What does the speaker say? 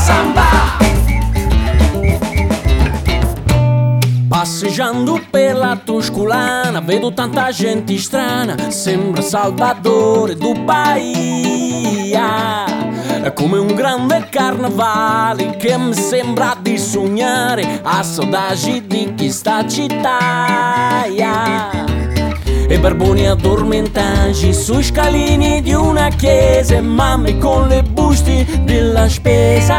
samba. Passeggiando per la Tuscolana vedo tanta gente strana, sembra Salvatore do Bahia. È come un grande carnevale che mi sembra di sognare, a saudade di questa città. E barboni addormentati sui scalini di una chiesa, e mamme con le buste della spesa.